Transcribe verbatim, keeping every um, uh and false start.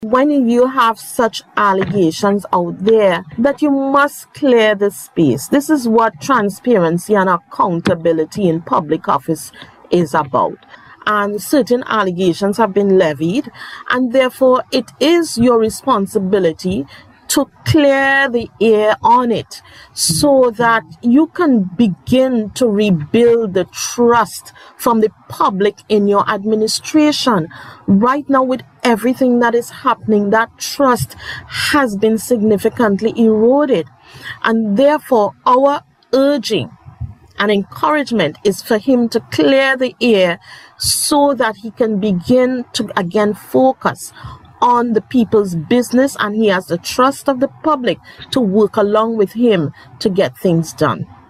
When you have such allegations out there, that you must clear the space. This is what transparency and accountability in public office is about. And certain allegations have been levied, and therefore it is your responsibility to clear the air on it so that you can begin to rebuild the trust from the public in your administration. Right now, with everything that is happening, that trust has been significantly eroded. And therefore, our urging and encouragement is for him to clear the air so that he can begin to again focus on the people's business, and he has the trust of the public to work along with him to get things done.